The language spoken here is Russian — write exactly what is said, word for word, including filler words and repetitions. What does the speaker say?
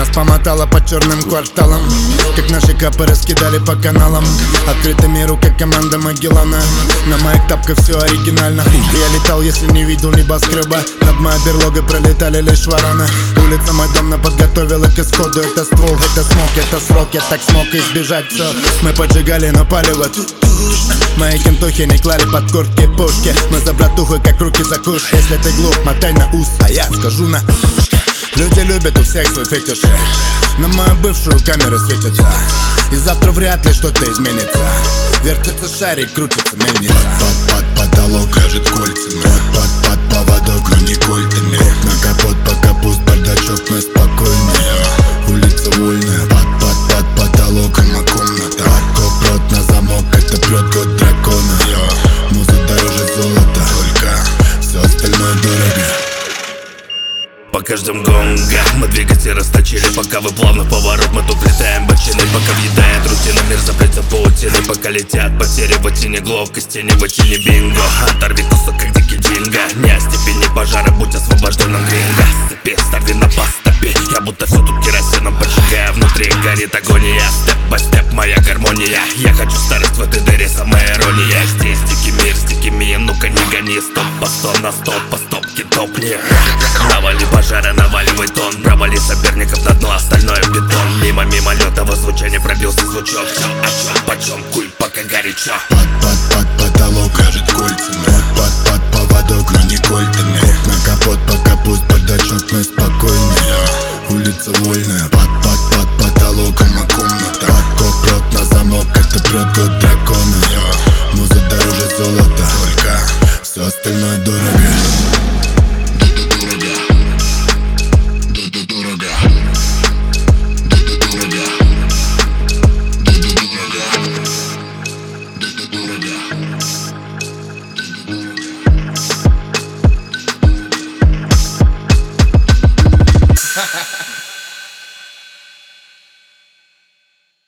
помотала по черным кварталам, как наши капы раскидали по каналам. Открытый миру, как команда Магеллана. На моих тапках все оригинально. Я летал, если не видел небоскреба. Над моей берлогой пролетали лишь вороны. Улица мой дом, но подготовила к исходу. Это ствол, это смог, это срок. Я так смог избежать все. Мы поджигали, но палево. Мои кентухи не клали под куртки пушки. Мы за братухой, как руки за куш. Если ты глуп, мотай на ус, а я скажу на ушко. Люди любят у всех свой фетиш. На мою бывшую камеры светятся. И завтра вряд ли что-то изменится. Вертится шарик, крутится мельница. Под, под, под потолок ляжет кольцами. Под, под, под поводок, но не кольтами. На капот, пока пуст бардачок, мы спокойные. Улица вольная. Под, под, под потолоком, а комната. Под коп, на замок, это прет год дракона. Муза дороже золота, только все остальное дорого. По каждым гонга мы двигатель расточили. Пока вы плавно в поворот, мы тут летаем бочиной. Пока въедает рутина, мир запрется паутиной. Пока летят потери в тени, гловкости не в тени бинго. Оторви кусок, как дикий джинго. Не о степени пожара, будь освобожденным гринго. Сцепи, стави на поступи. Я будто все тут керосином поджигаю. Внутри горит агония. Степ по степ, моя гармония. Я хочу старость в этой дыре, самая ирония. Здесь дикий мир с дикими, ну-ка не гони. Стоп по сто на стоп, по стопке топни. Навали пожара, наваливай тон. Провали соперников на дно, остальное бетон. Мимо мимолетного звучания пробился звучок. Все о чем, почем, куй, пока горячо. Под, под, под потолок ляжет кольцами. Под, под, под поводок, но не кольтами. На капот, пока пуст бардачок, мы спокойные. Улица вольная. Под, под, под потолоком, а комната. Под коп, рот на замок, это прет год дракона. Муза дороже золота, только все остальное дорого.